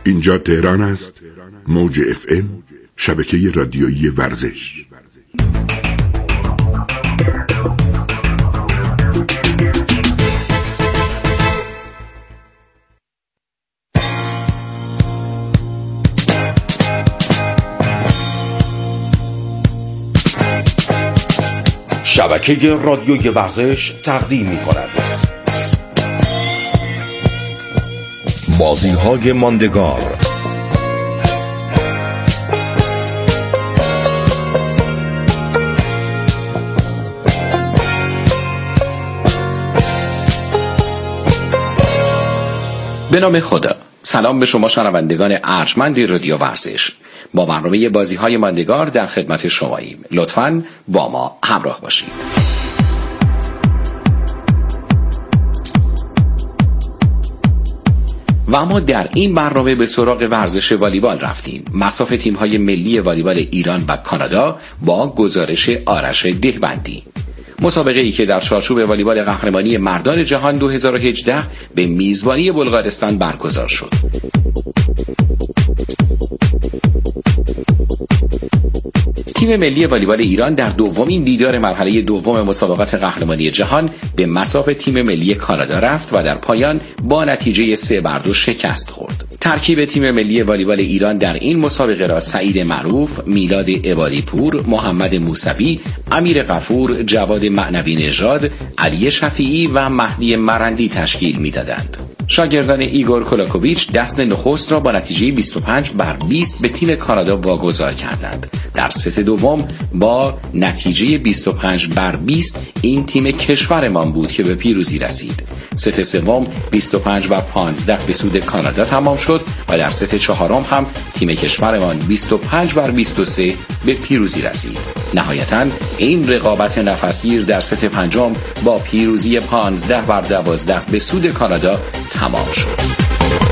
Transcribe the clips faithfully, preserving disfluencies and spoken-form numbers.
اینجا تهران است. موج اف ام، شبکه رادیویی ورزش. شبکه رادیویی ورزش تقدیم می‌کند بازی‌های ماندگار. به نام خدا. سلام به شما شنوندگان ارجمند رادیو ورزش. با برنامه بازی‌های ماندگار در خدمت شماییم. لطفاً با ما همراه باشید. و اما در این برنامه به سراغ ورزش والیبال رفتیم. مصاف تیم‌های ملی والیبال ایران و کانادا با گزارش آرش دهبندی. مسابقه ای که در چارچوب والیبال قهرمانی مردان جهان دو هزار و هجده به میزبانی بلغارستان برگزار شد. تیم ملی والیبال ایران در دومین دیدار مرحله دوم مسابقات قهرمانی جهان به مصاف تیم ملی کانادا رفت و در پایان با نتیجه سه بر دو شکست خورد. ترکیب تیم ملی والیبال ایران در این مسابقه را سعید معروف، میلاد عبادی پور، محمد موسوی، امیر غفور، جواد معنوی نژاد، علی شفیعی و مهدی مرندی تشکیل می‌دادند. شاگردان ایگور کولاکوویچ دست نخست را با نتیجه بیست و پنج بر بیست به تیم کانادا واگذار کردند. در ست دوم با نتیجه بیست و پنج بر بیست این تیم کشورمان بود که به پیروزی رسید. ست سوم بیست و پنج بر پانزده به سود کانادا تمام شد و در ست چهارم هم تیم کشورمان بیست و پنج بر بیست و سه به پیروزی رسید. نهایتاً این رقابت نفسگیر در ست پنجم با پیروزی پانزده بر دوازده به سود کانادا تمام شد.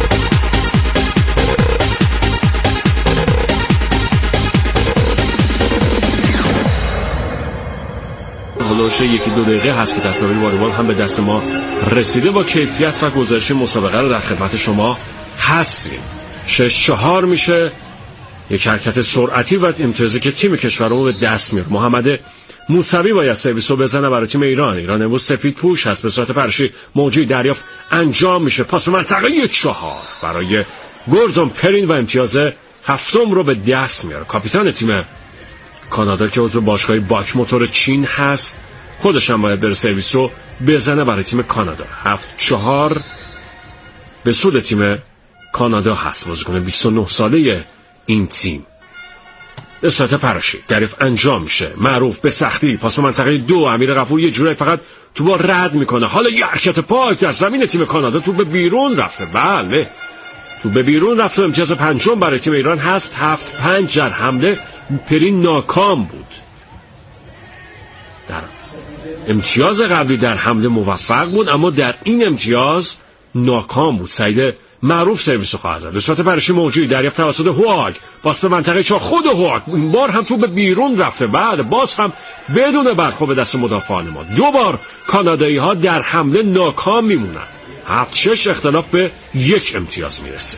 هلوش یکی دو دقیقه هست که تصاویر والیبال هم به دست ما رسیده. با کیفیت و گزارش مسابقه رو در خدمت شما هستیم. شش چهار میشه. یک حرکت سرعتی و امتیازی که تیم کشورمون به دست میاره. محمد موسوی باید سرویس رو بزنه برای تیم ایران. ایران امروز سفید پوش هست. به صورت پرشی موجی دریافت انجام میشه. پاس به منطقه چهار برای گوردون پرین و امتیاز هفتم رو به دست میاره. کاپیتان تیم کانادا که عضو باشگاه باک موتور چین هست خودش هم باید بره سرویس رو بزنه برای تیم کانادا. هفت چهار به سود تیم کانادا هست. بازیکن بیست و نه ساله این تیم. به صورت پرشی دریافت انجام میشه. معروف به سختی پاس به منطقه دو. امیر غفور یه جوری فقط تو با رد میکنه. حالا یه حرکت پاک در زمین تیم کانادا. تو به بیرون رفته. بله تو به بیرون رفته. امتیاز پنجم برای تیم ایران هست. هفت پنج در حمله پرین ناکام بود. در امتیاز قبلی در حمله موفق بود اما در این امتیاز ناکام بود. سعید معروف سرویس خواهد زد. به صورت پرشی موجی دریافت توسط هواگ. باز به منطقه چهار. خود هواگ این بار هم تو به بیرون رفته. بعد باز هم بدون برخورد به دست مدافعان ما. دو بار کانادایی ها در حمله ناکام میمونن. هفت شش اختلاف به یک امتیاز میرسه.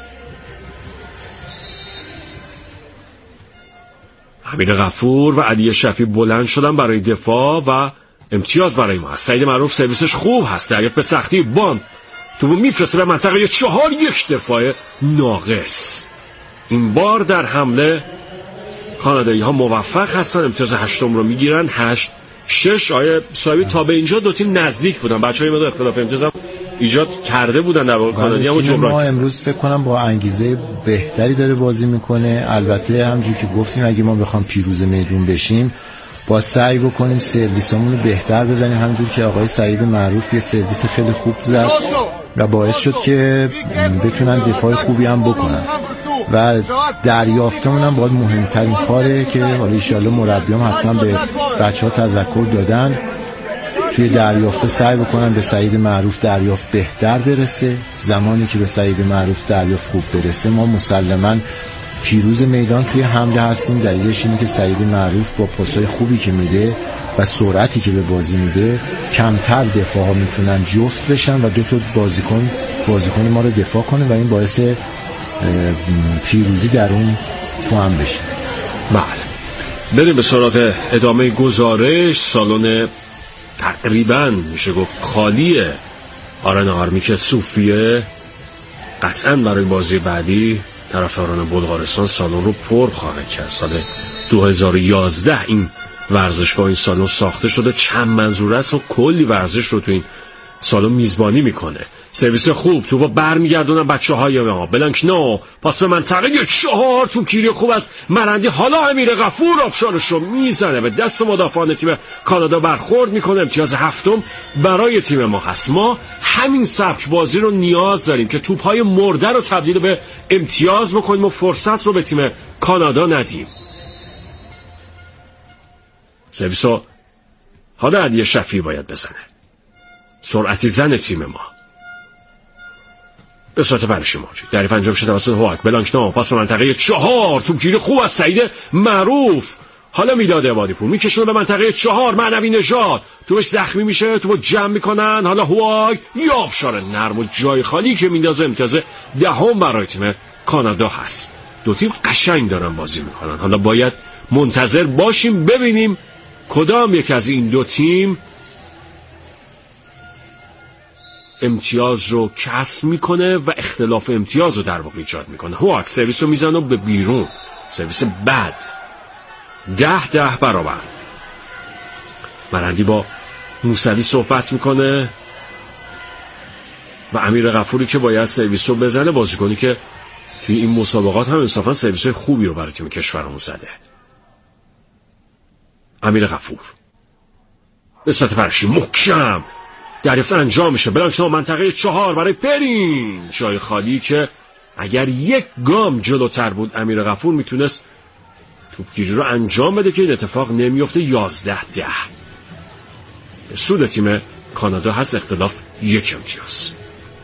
امیر غفور و علی شفیعی بلند شدن برای دفاع و امتیاز برای ما هست. سعید معروف سرویسش خوب هست. دریافت به سختی باند تو میفرسته به منطقه چهار. یک دفاع ناقص. این بار در حمله کانادایی ها موفق هستن. امتیاز هشتم رو میگیرن. هشت شش. آیه صاحبی تا به اینجا دو تیم نزدیک بودن. بچه های مدار اختلاف امتیاز هم ایجاد کرده بودن در کانادایی هم و جبران. ما امروز فکر کنم با انگیزه بهتری داره بازی میکنه. البته همونجوری که گفتیم اگه ما بخوام پیروز میدون بشیم با سعی بکنیم سرویسامون رو بهتر بزنیم. همونجوری که آقای سعید معروف یه سرویس خیلی خوب زد و باعث شد که بتونن دفاع خوبی هم بکنن و دریافتمون هم باید مهمترین کاره که حالا ان شاءالله مربیام حتما به بچه‌ها تذکر دادن توی دریافت سعی بکنن به سعید معروف دریافت بهتر برسه. زمانی که به سعید معروف دریافت خوب برسه ما مسلماً پیروز میدان توی حمله هستیم. دلیلش اینه که سعید معروف با پاس‌های خوبی که میده و سرعتی که به بازی میده کمتر دفاع ها میتونن جفت بشن و دو تا بازیکن بازیکن ما رو دفاع کنه و این باعث پیروزی در اون تو هم بشه. بله، بریم به سراغ ادامه گزارش. سالن تقریبا میشه گفت خالیه آرنا آرمیک صوفیه. قطعا برای بازی بعدی طرفداران بلغارستان سالن رو پر خواهند کرد. سال دو هزار و یازده این ورزشگاه، این سالن ساخته شده، چند منظور است و کلی ورزش رو تو این سالن میزبانی میکنه. سرویس خوب، تو با برمیگردونن بچه های ما. بلانک نو پاس به منطقه چهار، تو گیری خوب است مرندی. حالا امیر غفور آبشارش رو میزنه، به دست مدافعان تیم کانادا برخورد میکنه. امتیاز هفتم برای تیم ما هست. ما همین سبک بازی رو نیاز داریم که توپ‌های مرده رو تبدیل به امتیاز بکنیم و فرصت رو به تیم کانادا ندیم. سرویس رو حالا علی شفیعی باید بزنه. سرعتی زن تیم ما به صورت برش موجود دریف انجام شده توسط هواک. بلانکنا پاس به منطقه چهار، توپگیری خوب از سعید معروف. حالا میلاد عبادی پور میکشونه به منطقه چهار، معنوی نژاد توش زخمی میشه، توپو جمع میکنن. حالا هواک یا آبشار نرم و جای خالی که میندازه. امتیاز دهم برای تیم کانادا هست. دو تیم قشنگ دارن بازی میکنن. حالا باید منتظر باشیم ببینیم کدام یک از این دو تیم امتیاز رو کسب میکنه و اختلاف امتیاز رو در واقع ایجاد میکنه. هواک سرویس رو میزنه به بیرون، سرویس بد. ده ده برابر. مرندی با موسوی صحبت میکنه و امیر غفوری که باید سرویس رو بزنه، بازیکنی که توی این مسابقات هم انصافا سرویس خوبی رو برای تیم کشورمون زده. امیر غفور به صورت پرشی محکم دریافت انجام میشه. بلانکنا منطقه چهار برای پرین، جای خالی که اگر یک گام جلوتر بود امیر غفور میتونست توپگیری رو انجام بده که این اتفاق نمیفته. یازده ده به سود تیم کانادا هست. اختلاف یک امتیاز.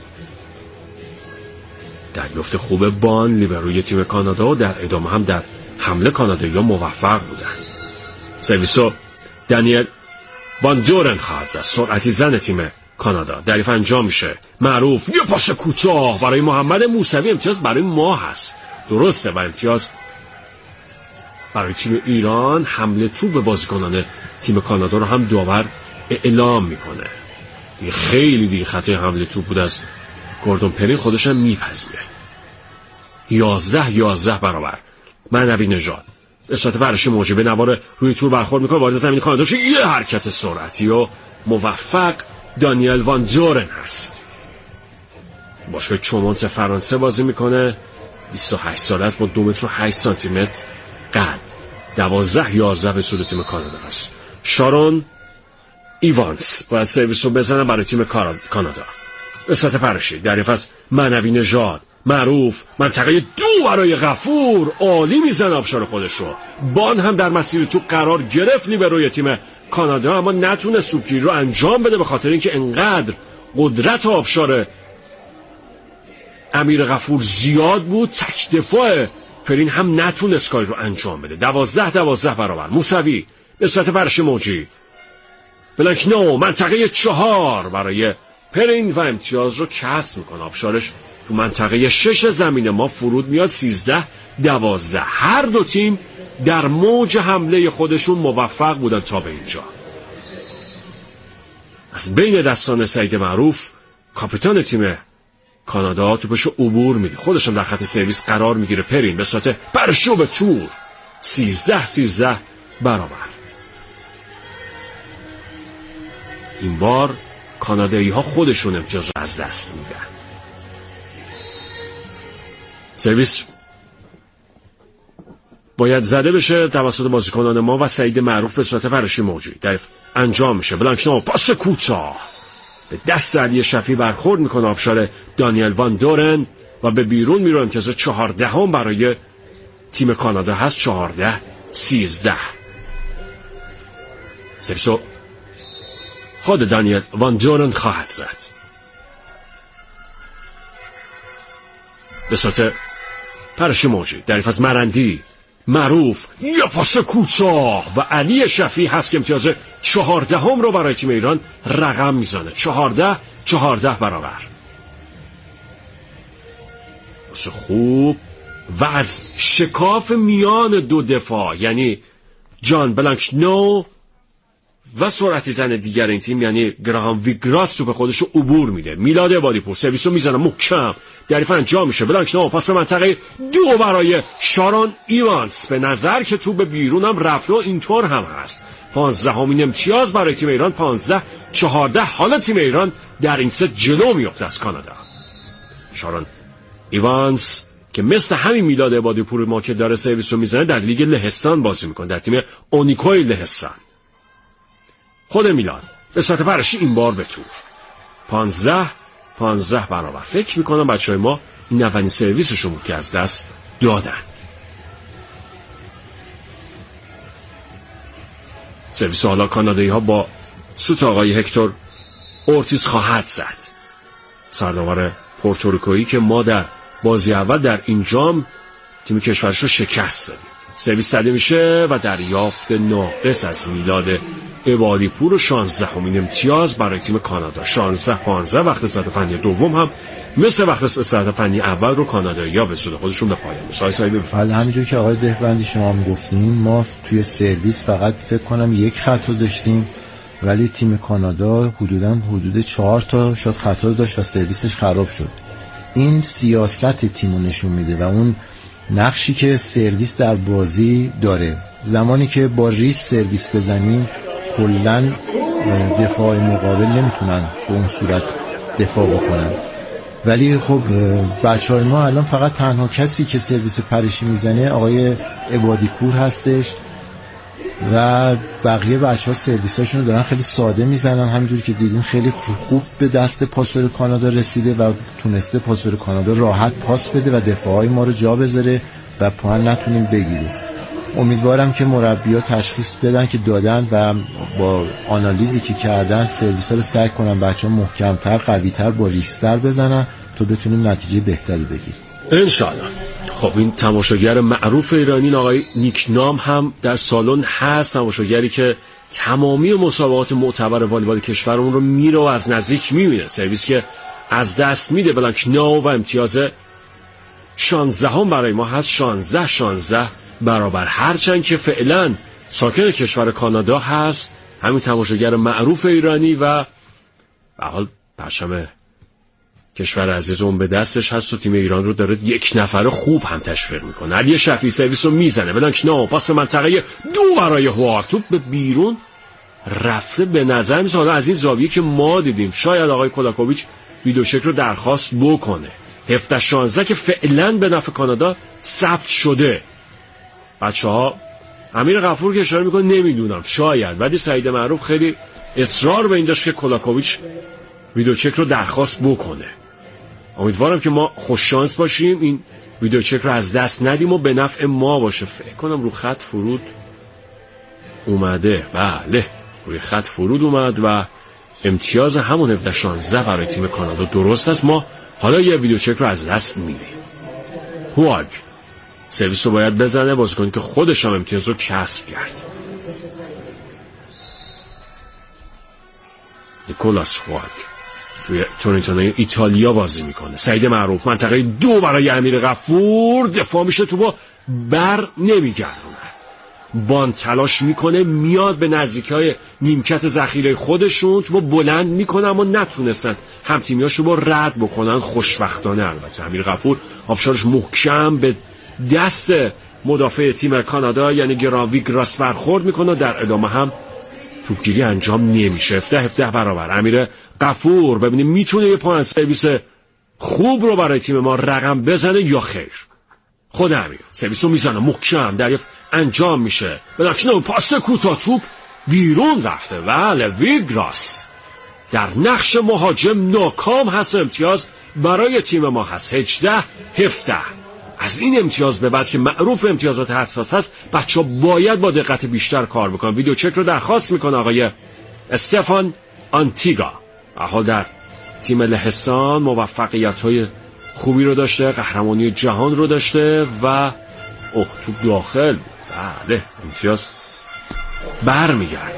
دریافت خوب بان لیبروی تیم کانادا و در ادامه هم در حمله کانادایی‌ها موفق بودن. سرویسو دانیل وان دورن خواهد زد. سرعتی زن تیم کانادا دریافت انجام میشه. معروف یه پاس کوتاه برای محمد موسوی. امتیاز برای ما هست، درسته، و امتیاز برای تیم ایران. حمله توپ به بازیکنان تیم کانادا رو هم داور اعلام میکنه. یه خیلی بی خطای حمله توپ بود از گوردون پرین، خودش هم میپذیره. یازده یازده برابر. معنوی نژاد استرات برش موجبه نوار روی تور برخورد میکنه، وارد زمین کانادا شد. یه حرکت سرعتی و موفق دانیل وان دورن هست. باشگاه چومونت فرانسه بازی میکنه. بیست و هشت ساله است با دو متر و هشت سانتی متر قد. دوازده یازده به سود تیم کانادا هست. شارون ایوانس باید سرویس رو بزنه برای تیم کانادا. استرات پرشی دریافت از معنوی نژاد. معروف منطقه دو برای غفور، عالی میزن آبشار خودش رو. بان هم در مسیر تو قرار گرفت لیبروی تیم کانادا، اما نتونه توپگیری رو انجام بده به خاطر اینکه انقدر قدرت آبشار امیر غفور زیاد بود. تک دفاع پرین هم نتونست کاری رو انجام بده. دوازده دوازده برابر. موسوی به صورت برش موجی. بلانک نو منطقه چهار برای پرین و امتیاز رو کسب میکنه. آبشارش تو منطقه شش زمین ما فرود میاد. سیزده دوازده. هر دو تیم در موج حمله خودشون موفق بودن تا به اینجا. از بین دستان سعید معروف کاپیتان تیم کانادا توپشو عبور میده، خودشم در خط سرویس قرار میگیره. پرین به صورت پرشو به تور. سیزده سیزده برابر. این بار کانادایی ها خودشون امتیاز رو از دست میدن. سرویس باید زده بشه توسط بازیکنان ما و سعید معروف به صورت پرشی موجی در انجام میشه. بلانکنا پاس کوتاه به دست علی شفیعی برخورد میکنه. آبشار دانیل وان دورن و به بیرون میره. امتیاز چهاردهم برای تیم کانادا هست. چهارده سیزده. سرویسو خود دانیل وان دورن خواهد زد به صورت پرشی موجی. دریافت از مرندی. معروف یا پاس کوتاه و علی شفیعی هست که امتیاز چهاردهم رو برای تیم ایران رقم میزنه. چهارده چهارده برابر. پاس خوب و از شکاف میان دو دفاع، یعنی جان بلانکنو و سرعتی زن دیگر این تیم یعنی گراهام ویگراس توپ خودش رو عبور میده. میلاد عبادی‌پور سرویس رو میزنه محکم، دریافت انجام میشه. بلانکنو پاس به منطقه دو برای شارون ایوانس. به نظر که توپ بیرون هم رفته و اینطور هم هست. پانزدهمین امتیاز برای تیم ایران، پانزده چهارده. حالا تیم ایران در این ست جلو میفته از کانادا. شارون ایوانس که مثل همین میلاد عبادی‌پور ما که داره سرویس رو میزنه در لیگ لهستان بازی میکنه، در تیم اونیکوی لهستان. خود میلاد به سطح پرشی این بار به تور پانزده پانزده برابر. فکر میکنم بچه های ما این اولین سرویسشون بود که از دست دادن. سرویس حالا کانادایی ها با سوت آقای هکتور اورتیز خواهد زد، سردمدار پورتوریکویی که ما در بازی اول در این جام تیم کشورش رو شکست دادیم. سرویس زده میشه و دریافت ناقص از میلاد عبادی‌پور و شانزدهمین امتیاز برای تیم کانادا. شانزده پانزده. وقت استراحت فنی دوم هم مثل وقت استراحت فنی اول رو کانادایی‌ها به سود خودشون به پایان می‌رسونن. حالا همینجور که آقای دهبندی شما هم گفتین، ما توی سرویس فقط فکر کنم یک خطا داشتیم، ولی تیم کانادا حدوداً حدود چهار تا شات خطا داشت و سرویسش خراب شد. این سیاست تیمو نشون میده و اون نقشی که سرویس در بازی داره. زمانی که با ریس سرویس بزنیم کلن دفاع مقابل نمیتونن به اون صورت دفاع بکنن، ولی خب بچه های ما الان فقط تنها کسی که سرویس پرشی میزنه آقای عبادی‌پور هستش و بقیه بچه ها سرویس هاشون رو دارن خیلی ساده میزنن. همینجوری که دیدیم خیلی خوب به دست پاسور کانادا رسیده و تونسته پاسور کانادا راحت پاس بده و دفاع های ما رو جا بذاره و پوان نتونیم بگیریم. امیدوارم که مربی‌ها تشخیص بدن که دادن و با آنالیزی که کردن سرویس‌ها رو سعی کنن بچه‌ها محکم‌تر، قوی‌تر، با ریس‌تر بزنن تا بتونیم نتیجه بهتری بگیریم انشالله. خب این تماشاگر معروف ایرانی آقای نیک نام هم در سالن هست، تماشاگری که تمامی مسابقات معتبر والیبال کشورمون رو میره و از نزدیک میبینه. سرویس که از دست میده بلانکنو و امتیاز شانزده هم برای ما هست، شانزده شانزده برابر. هرچند که فعلا ساکن کشور کانادا هست همین تماشاگر معروف ایرانی و به حال پرچم کشور عزیزمون به دستش هست و تیم ایران رو داره یک نفره خوب هم تشویق میکنه. علی شفیعی سرویس رو میزنه، بلانکنو پاس به منطقه دو برای هواک، توپ به بیرون رفته. به نظر میاد حالا از این زاویه که ما دیدیم شاید آقای کولاکوویچ ویدیو چک رو درخواست بکنه. هفده شانزده که فعلا به نفع کانادا ثبت شده. بچه ها امیر غفور که اشاره میکنه نمیدونم شاید، ولی سعید معروف خیلی اصرار به این داشت که کولاکوویچ ویدیو چک رو درخواست بکنه. امیدوارم که ما خوش شانس باشیم، این ویدیو چک رو از دست ندیم و به نفع ما باشه. فکر کنم رو خط فرود اومده، بله روی خط فرود اومد و امتیاز همون هفده شانزده برای تیم کانادا درست است. ما حالا یه ویدیو چک رو از دست میدیم. هواگ سرویس رو باید بزنه، بازیکنی که خودش هم امتیاز رو کسب کرد. نیکولاس هواگ توی تورنتو ایتالیا بازی میکنه. سعید معروف منطقه دو برای امیر غفور، دفاع میشه تو با بر نمیگردونه. بان تلاش میکنه میاد به نزدیکای نیمکت ذخیره خودشون، تو با بلند میکنه اما نتونستن هم تیمیاشو با رد بکنن. خوشبختانه البته امیر غفور آبشارش محکم به دست مدافع تیم کانادا یعنی گراهام ویگراس برخورد میکنه. در ادامه هم توپگیری انجام نمیشه. هفده هفده برابر. امیر غفور ببینیم میتونه یه پوان سرویس خوب رو برای تیم ما رقم بزنه یا خیر. خود امیر سرویس رو میزنه محکم، دریافت انجام میشه. بلانکنو پاس کوتاه، توپ بیرون رفته. بله ویگراس در نقش مهاجم ناکام هست. امتیاز برای تیم ما هست هجده هفده. از این امتیاز به بعد که معروف امتیازات حساس هست بچه ها باید با دقت بیشتر کار بکنن. ویدیو چک رو درخواست میکنه آقای استفان آنتیگا. حال در تیم لهستان موفقیت های خوبی رو داشته، قهرمانی جهان رو داشته و اوه توپ داخل. بله امتیاز بر میگرد.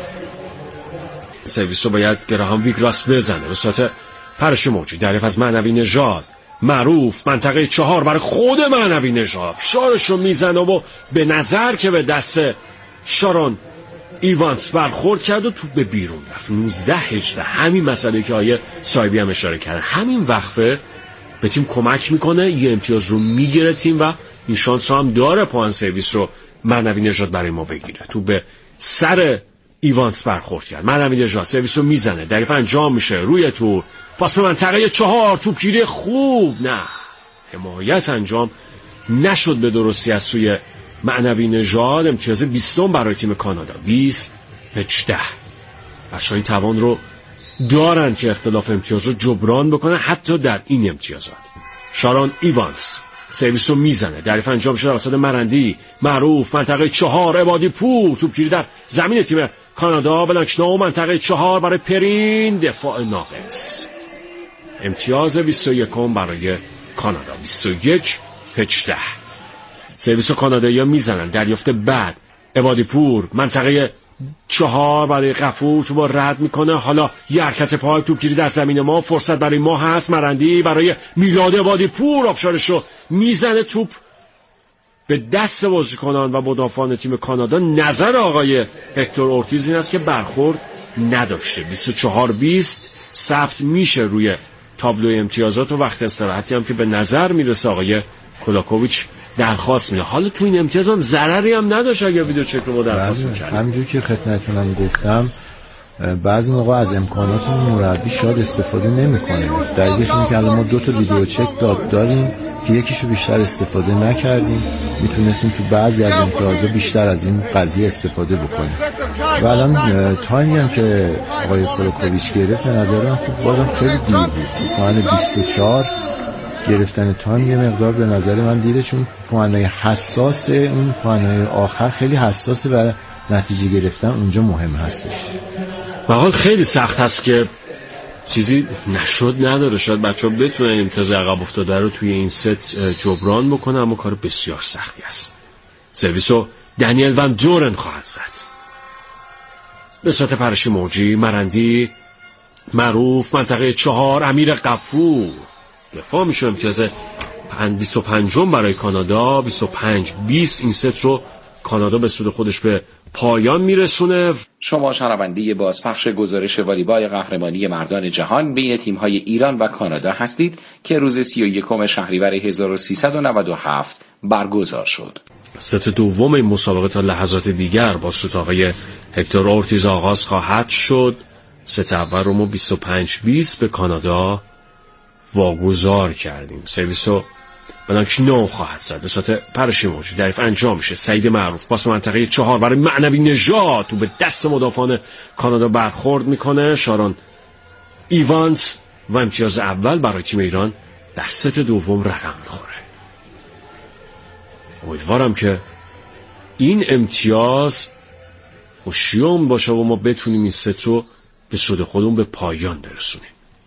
سرویس رو باید گراهام ویگراس بزنه به صورت پرش موجی. دریافت از معنوی نژاد معروف منطقه چهار برای خود معنوی نژاد شارش رو میزنه و به نظر که به دست شارون ایوانس برخورد کرد و توپ به بیرون رفت. نوزده هجده همین مسئله که آیه صاحبی هم اشاره کرد، همین وقفه به تیم کمک میکنه یه امتیاز رو میگیره تیم و این شانس رو هم داره پوان سرویس رو معنوی نژاد برای ما بگیره. توپ به سر ایوانس برخورد کرد، معنوی نژاد سرویس رو میزنه، دقیقا انجام میشه روی تو پاس به منطقه چهار، توپگیری خوب، نه حمایت انجام نشد به درستی از سوی معنوی نژاد. امتیاز بیستم برای تیم کانادا، بیست هجده. بچه‌ها این توان رو دارن که اختلاف امتیاز رو جبران بکنن حتی در این امتیازات. شارون ایوانس سرویس رو میزنه، دریف انجام شده وسط مرندی، معروف منطقه چهار، عبادی پور، توپگیری در زمین تیم کانادا، بلانکنو منطقه چهار برای پرین، دفاع ناقص. امتیاز بیست و یک برای کانادا، بیست و یک هجده. سرویس کانادایی ها میزنن، دریافت بعد عبادی پور منطقه چهار برای غفور، تو با رد میکنه، حالا یه حرکت پای، توپگیری در زمین ما، فرصت برای ما هست، مرندی برای میلاد عبادی پور آبشارش رو میزنه، توپ به دست بازیکنان و مدافعان تیم کانادا. نظر آقای هکتور اورتیز این است که برخورد نداشته. بیست و چهار بیست ثبت میشه روی تابلو امتیازات و وقت استراحتی هم که به نظر میرسه آقای کولاکوویچ درخواست میده. حالا تو این امتیاز هم ضرری هم نداشت اگر ویدیو چک رو ما درخواست می‌کردیم. همینجور که خدمتتونم گفتم بعضی موقع از امکانات مربی شاید استفاده نمی‌کنه. دلیلش اینه که الان ما دو تا ویدیو چک داد داریم که یکیشو بیشتر استفاده نکردیم، میتونستیم تو بعضی از امتیازها بیشتر از این قضیه استفاده بکنیم. و الان تایمی هم که آقای کولاکوویچ گرفت به نظر من خب بازم خیلی دیر بود. پوان بیست و چهار گرفتن تایم یه مقدار به نظر من دیره، چون پوانای حساس اون پوانای آخر خیلی حساسه و نتیجه گرفتن اونجا مهم هستش. به حال خیلی سخت هست که چیزی نشد نداره، شاید بچه ها بتونن امتیاز عقب افتاده رو توی این ست جبران بکنه، اما کار بسیار سختی است. سرویسو دانیل وان دورن خواهد زد. به صورت پرشی موجی، مرندی معروف منطقه چهار، امیر غفور دفاع میشه. امتیاز بیست و پنج برای کانادا، بیست و پنج بیست. این ست رو کانادا به سود خودش به پایان میرسونه. شما شنونده بازپخش گزارش والیبال قهرمانی مردان جهان بین تیم‌های ایران و کانادا هستید که روز سی و یکم شهریور هزار و سیصد و نود و هفت برگزار شد. ست دوم این مسابقه تا لحظات دیگر با سود آقای هکتور اورتیز آغاز خواهد شد. ست اول رو ما بیست و پنج بیست به کانادا واگذار کردیم. سرویسو بلانکنو خواهد زد. به صورت پرشی موجی دریف انجام میشه. سعید معروف پاس به منطقه چهار برای معنوی نژاد، تو به دست مدافعان کانادا برخورد میکنه. شارون ایوانس و امتیاز اول برای تیم ایران در ست دوم رقم میخوره. امیدوارم که این امتیاز خوشیوم باشه و ما بتونیم این ست رو به سود خودمون به پایان برسونیم.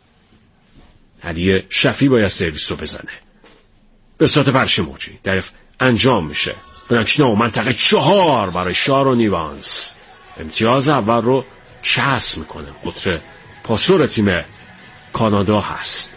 هدیه شفی باید سرویس رو بزنه. به صورت پرش موجی دریف انجام میشه. بلانکنو منطقه چهار برای شارون ایوانس امتیاز اول رو کسب میکنه. قطر پاسور تیم کانادا هست.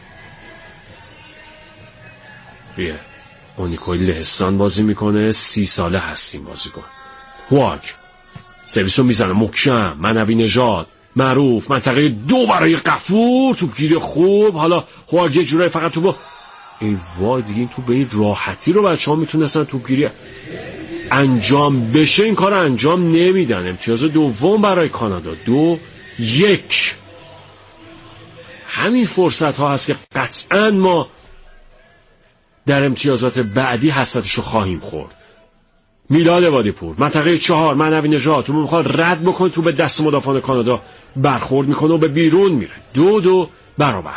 روی اونیکوی لهستان بازی میکنه، سی ساله هستیم بازیکن. هواگ سرویس رو میزنه محکم، معنوی نژاد معروف منطقه دو برای غفور، توپگیری خوب. حالا هواگ یه جورایی فقط تو با ای وای دیگه این تو به این راحتی رو بچه ها میتونستن توپگیری انجام بشه، این کار انجام نمیدن. امتیاز دوم برای کانادا، دو یک. همین فرصت ها هست که قطعا ما در امتیازات بعدی حسرتش رو خواهیم خورد. میلاد عبادی پور منطقه چهار، معنوی نژاد تو میخواد رد بکنه، تو به دست مدافعان کانادا برخورد میکنه و به بیرون میره. دو دو برابر.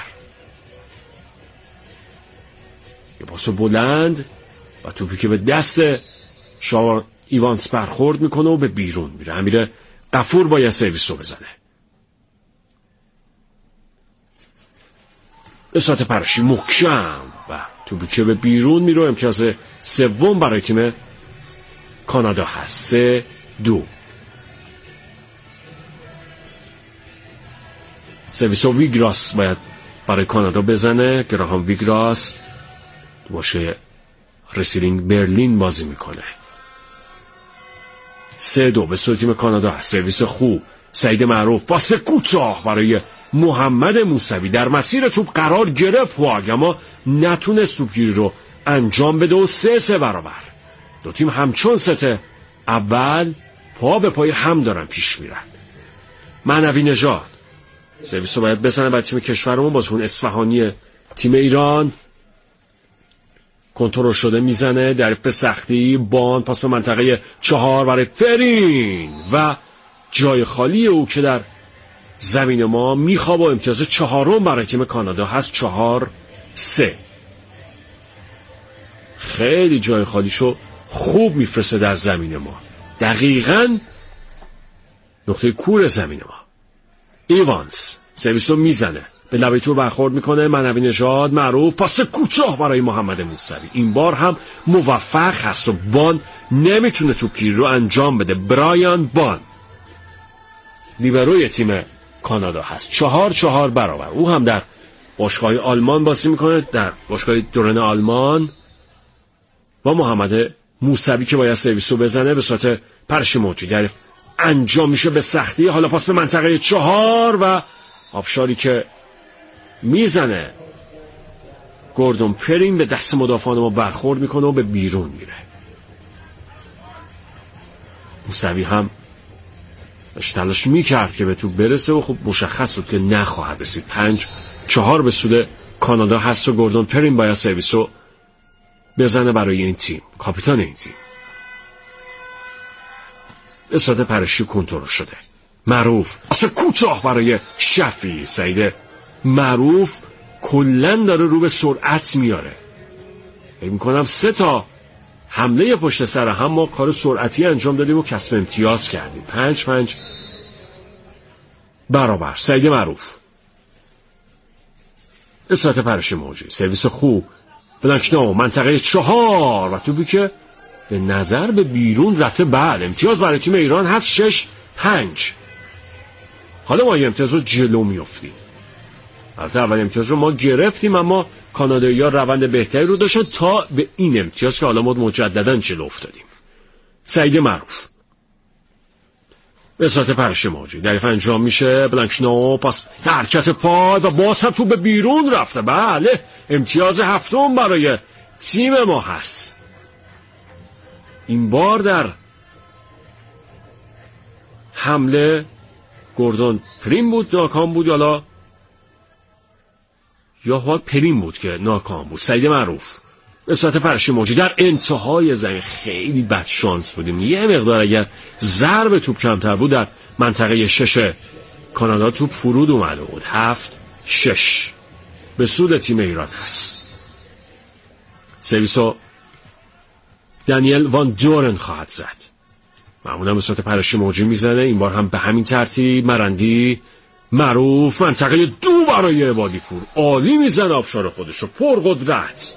یه پاس بلند و توپی که به دست شارون ایوانس برخورد میکنه و به بیرون میره. امیر غفور باید سرویس رو بزنه. به صورت پرشی محکم و توپی که به بیرون میره. امتیاز سوم برای تیم کانادا هست، سه دو. سرویس ویگراس باید برای کانادا بزنه. گراهام ویگراس باشگاه رسیلینگ برلین بازی میکنه. سه دو به سود تیم کانادا هست. سرویس خوب، سعید معروف پاس کوتاه برای محمد موسوی، در مسیر توپ قرار گرفت واگ اما نتونست توپگیری رو انجام بده و سه سه برابر. دو تیم همچون ست اول پا به پای هم دارن پیش میرن. معنوی نژاد سرویس رو باید بزنه برای تیم کشورمون. بازیکن اصفهانی تیم ایران کنترل شده میزنه در به سختی. باند پاس به منطقه چهار برای پرین و جای خالی او که در زمین ما میخواب و امتیاز چهارم برای تیم کانادا هست. چهار سه. خیلی جای خالیشو خوب میفرسته در زمین ما، دقیقاً نقطه کور زمین ما. ایوانز سرویس رو میزنه، به لبه تور برخورد میکنه. معنوی نژاد معروف پاس کوتاه برای محمد موسوی، این بار هم موفق هست و بان نمیتونه توپگیری رو انجام بده. برایان بان لیبروی تیم کانادا هست. چهار چهار برابر. او هم در باشگاه آلمان بازی میکنه، در باشگاه دورن آلمان، با محمد موسوی که باید سرویس رو بزنه به صورت پرش موجی در انجام میشه به سختی. حالا پاس به منطقه چهار و آبشاری که میزنه گوردون پرین به دست مدافعان ما برخورد میکنه و به بیرون میره. موسوی هم تلاش میکرد که به تو برسه و خب مشخص بود که نخواهد رسید. پنج چهار به سود کانادا هست و گوردون پرین باید سرویس رو بزنه برای این تیم، کاپیتان این تیم. استاد پرشی کنترل شده. معروف اصلا کوتاه برای شفی. سعید معروف کلن داره رو به سرعت میاره. فکر میکنم سه تا حمله پشت سر هم ما کار سرعتی انجام دادیم و کسب امتیاز کردیم. پنج پنج برابر. سعید معروف استاد پرشی موجی، سرویس خوب بلانکنو منطقه چهار و توپی که به نظر به بیرون رفته. بعد امتیاز برای تیم ایران هست. شش پنج. حالا ما یه امتیاز رو جلو میافتیم. البته اول امتیاز رو ما گرفتیم اما کانادایی ها روند بهتری رو داشتن تا به این امتیاز که حالا ما مجددا جلو افتادیم. سعید معروف به ساعت پرش موجی دریف انجام میشه. بلانکنو پاس حرکت پای و باز هم تو به بیرون رفته. بله امتیاز هفتم برای تیم ما هست. این بار در حمله گوردون پرین بود ناکام بود، حالا یا حال پرین بود که ناکام بود. سعید معروف به صورت پرشی موجی در انتهای زمین. خیلی بد شانس بودیم، یه مقدار اگر ضرب توپ کمتر بود در منطقه شش کانادا توپ فرود اومده بود. هفت شش به سود تیم ایران هست. سرویسو دانیل وان دورن خواهد زد. معمولا به صورت پرشی موجی میزنه، این بار هم به همین ترتیب. مرندی معروف منطقه دو برای عبادی پور، عالی میزنه آبشار خودشو پر قدرت.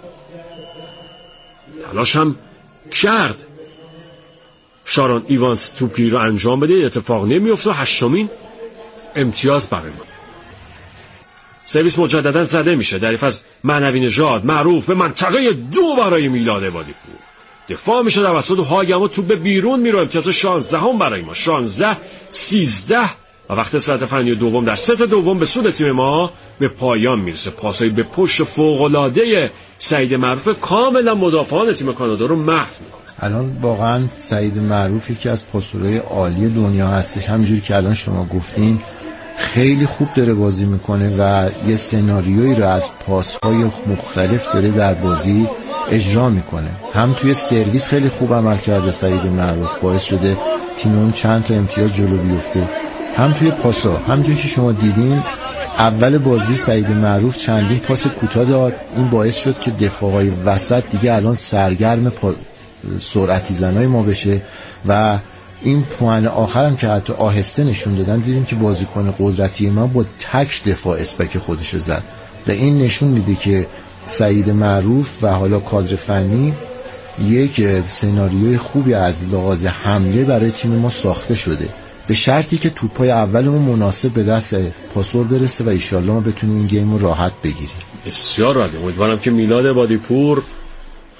تلاش هم کرد شارون ایوانز توپگیری رو انجام بده، اتفاق نمیفته و هشتمین امتیاز برای ما. سرویس مجددا زده میشه در حیف از معنوی نژاد. معروف به منطقه دو برای میلاد عبادی پور، دفاع میشه در وسط هاگ اما توپ به بیرون میره. امتیاز شانزده هم برای ما. شانزده سیزده و وقت ساعت فنی دوم در ست دوم به سود تیم ما به پایان میرسه. پاسایی به پشت فوق‌العاده سعید معروف کاملا مدافعان تیم کانادا رو محو میکنه. الان واقعا سعید معروف یکی از پاسورهای عالی دنیا هستش. همینجوری که الان شما گفتین خیلی خوب داره بازی میکنه و یه سناریویی رو از پاسهای مختلف داره در بازی اجرا میکنه. هم توی سرویس خیلی خوب عمل کرده سعید معروف، باعث شده تیم اون چند تا امتیاز جلو بیفته. هم توی پاسا همونجوری که شما دیدین اول بازی سعید معروف چندین پاس کوتاه داد، این باعث شد که دفاعهای وسط دیگه الان سرگرم پا... سرعتی زنای ما بشه و این پوان آخرم که حتی آهسته نشون دادن، دیدیم که بازیکن قدرتی ما با تک دفاع اسپک خودش زد و این نشون میده که سعید معروف و حالا کادر فنی یک سناریوی خوبی از لحاظ حمله برای تیم ما ساخته شده، به شرطی که توپای اولمون مناسب به دست پاسور برسه و ایشالله ما بتونیم این گیم رو راحت بگیریم. بسیار عالی. امیدوارم که میلاد عبادی پور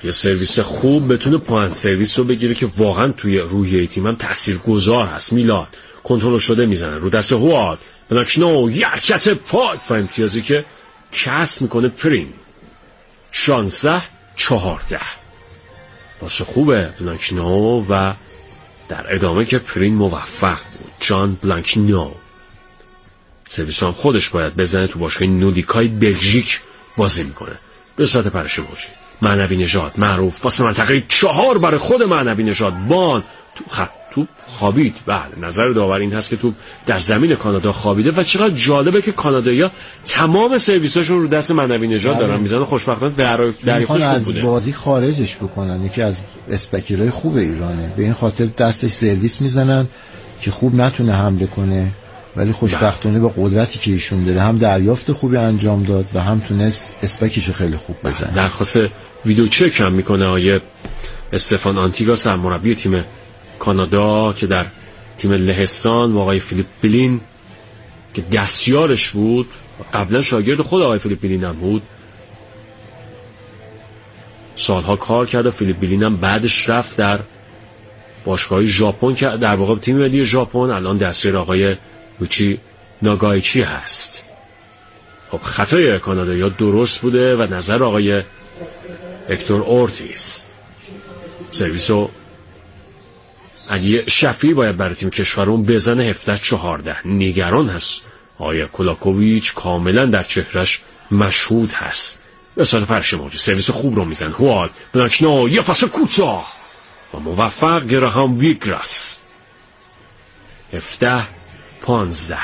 یه سرویس خوب بتونه پوینت سرویس رو بگیره که واقعا توی روحیه تیم هم تاثیرگذار هست. میلاد کنترل شده میزنه رو دست هوارد، بلانکنو یه حرکت پاک و امتیازی که کسب میکنه پرین. شانزده چهارده واسه خوبه بلانکنو و در ادامه که پرین موفق بود. جان بلانکنو سرویس هم خودش باید بزنه. تو باشگاه نودیکای بلژیک بازی میکنه. به صورت پرش موجی معنوی نژاد معروف پاس به منطقه چهار برای خود معنوی نژاد. بان تو خط توپ خوابید. بله نظر داور این هست که توپ در زمین کانادا خوابیده و چقدر جالبه که کانادایی‌ها تمام سرویساشون رو دست معنوی نژاد دارن میزنن. خوشبختانه دریافتش خوب از بوده. بازی خارجش بکنن. یکی از اسپکرهای خوب ایرانه، به این خاطر دستش سرویس میزنن که خوب نتونه حمله کنه، ولی خوشبختانه با قدرتی که ایشون داره هم دریافت خوبی انجام داد و هم تونست اسپکیشو خیلی خوب بزنه. درخواست ویدیو چک هم میکنه آیه استفان آنتیگا سرمربی تیم کانادا که در تیم لهستان و آقای فیلیپ بلین که دستیارش بود قبلا شاگرد خود آقای فیلیپ بلین هم بود، سالها کار کرد و فیلیپ بلین هم بعدش رفت در باشگاه ژاپن که در واقع تیم ملی ژاپن الان دستیار آقای یوچی ناگایچی هست. خب خطای کانادایی‌ها درست بوده و نظر آقای هکتور اورتیز. سرویسو علی شفیعی باید برای تیم کشورمون بزنه. هفده چهارده نگران هست آقای کولاکوویچ، کاملا در چهرش مشهود هست. به صورت پرش موجی سرویس خوب رو میزن. هوال بلانکنو یه پاس کوتاه و موفق. گراهام ویگراس. هفده پانزده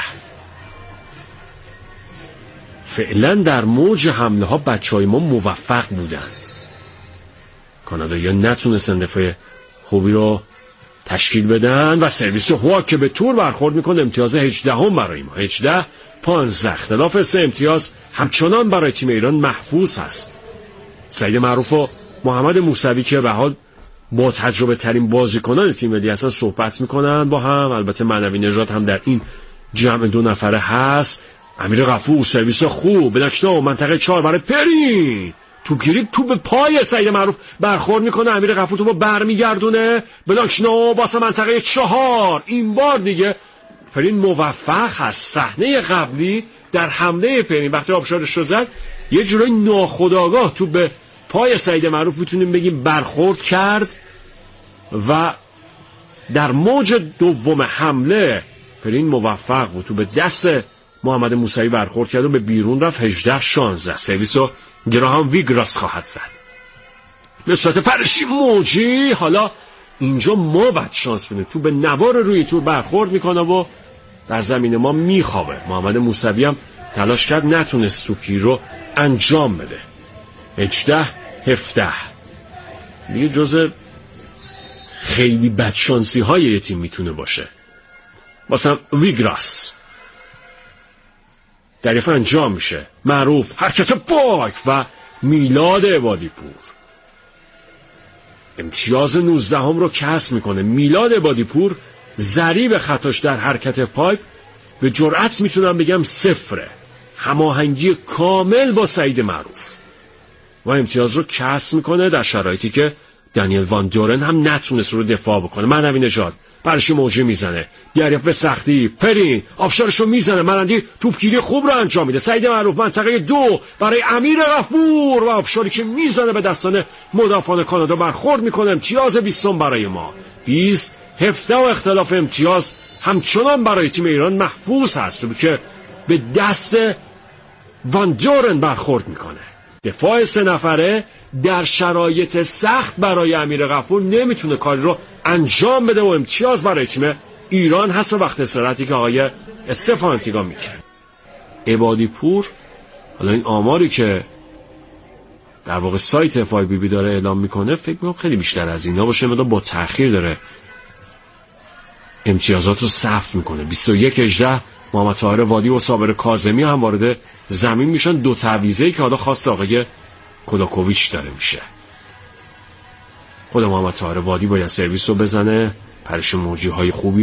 فعلا در موج حمله ها بچه های ما موفق بودند. کانادایی‌ها نتونستن دفاع خوبی رو تشکیل بدن و سرویس هوا که به تور برخورد میکنه. امتیاز هجده هم برای ما. هجده پانزده اختلاف سه امتیاز همچنان برای تیم ایران محفوظ هست. سعید معروف و محمد موسوی که به حال با تجربه ترین بازیکنان تیم ملی هستن صحبت میکنن با هم. البته معنوی نژاد هم در این جمع دو نفره هست. امیر غفور سرویس خوب. بلانکنو منطقه چهار برای پرین. توپگیری توپ به پای سعید معروف برخورد میکنه. امیر غفور توپو برمیگردونه. بلانکنو واسه منطقه چهار. این بار دیگه پرین موفق هست. صحنه قبلی در حمله پرین وقتی آبشارش رو زد یه جورای ناخودآگاه توپ به پای سعید معروف میتونیم بگیم برخورد کرد و در موج دوم حمله پرین موفق بود تو به دست محمد موسوی برخورد کرد و به بیرون رفت. هجده شانزده سرویسو گراهام ویگراس خواهد زد. به صورت پرشی موجی حالا اینجا ما باید شانس بدیم. تو به نوار روی تور برخورد میکنه و در زمین ما میخوابه. محمد موسوی هم تلاش کرد نتونست توپی رو انجام بده. هجده هفده دیگه جز خیلی بدشانسی های یه تیم میتونه باشه. مثلا ویگراس دریافت انجام میشه. معروف حرکت پاک و میلاد عبادی پور امتیاز نوزده هم رو کسب میکنه. میلاد عبادی پور ضریب خطاش در حرکت پاک به جرأت میتونم بگم صفره. هماهنگی کامل با سعید معروف و امتیاز رو کسب میکنه در شرایطی که دانیل وان دورن هم نتونست رو دفاع بکنه. معنوی نژاد پرش موجی میزنه. دریافت به سختی. پرین آبشارش رو میزنه. ملندی توپگیری خوب رو انجام میده. سعید معروف منطقه دو برای امیر غفور و آبشاری که میزنه به دستان مدافعان کانادا برخورد میکنه. امتیاز بیستم برای ما. بیست هفده و اختلاف امتیاز همچنان برای تیم ایران محفوظ هست که به دست وان دورن برخورد میکنه. دفاع سه نفره در شرایط سخت برای امیر غفور نمیتونه کاری رو انجام بده و امتیاز برای تیم ایران هست و وقت استراحتی که آقای استفان آنتیگا میکنه. عبادی پور حالا این آماری که در واقع سایت اف آی بی بی داره اعلام میکنه فکر میکنم خیلی بیشتر از اینا باشه. مدام با تأخیر داره امتیازات رو ثبت میکنه. بیست و یک هجده محمد طاهر وادی و صابر کاظمی هم وارد زمین میشن. دو تعویضه‌ای که حالا خاص آقای کولاکوویچ داره میشه. خود محمد طاهر وادی باید سرویس رو بزنه. پرش موجی های خوبی